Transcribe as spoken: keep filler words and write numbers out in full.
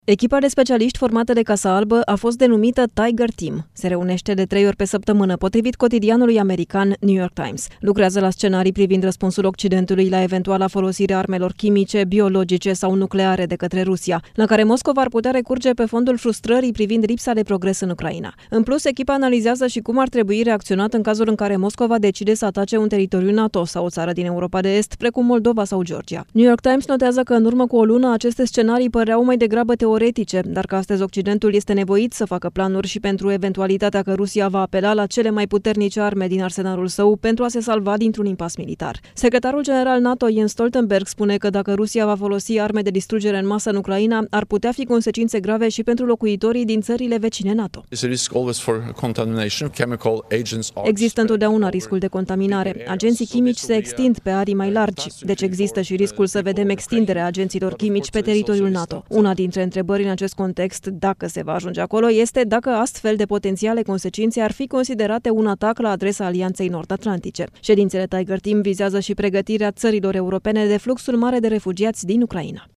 Echipa de specialiști formată de Casa Albă a fost denumită Tiger Team. Se reunește de trei ori pe săptămână, potrivit cotidianului american New York Times. Lucrează la scenarii privind răspunsul Occidentului la eventuala folosire a armelor chimice, biologice sau nucleare de către Rusia, la care Moscova ar putea recurge pe fondul frustrării privind lipsa de progres în Ucraina. În plus, echipa analizează și cum ar trebui reacționat în cazul în care Moscova decide să atace un teritoriu NATO sau o țară din Europa de Est, precum Moldova sau Georgia. New York Times notează că în urmă cu o lună aceste scenarii păreau mai degrabă teoretice, dar că astăzi Occidentul este nevoit să facă planuri și pentru eventualitatea că Rusia va apela la cele mai puternice arme din arsenalul său pentru a se salva dintr-un impas militar. Secretarul general NATO Jens Stoltenberg spune că dacă Rusia va folosi arme de distrugere în masă în Ucraina, ar putea fi consecințe grave și pentru locuitorii din țările vecine NATO. Există întotdeauna riscul de contaminare. Agenții chimici se extind pe arii mai largi, deci există și riscul să vedem extinderea agenților chimici pe teritoriul NATO. Una dintre întrebări în acest context, dacă se va ajunge acolo, este dacă astfel de potențiale consecințe ar fi considerate un atac la adresa Alianței Nord-Atlantice. Ședințele Tiger Team vizează și pregătirea țărilor europene de fluxul mare de refugiați din Ucraina.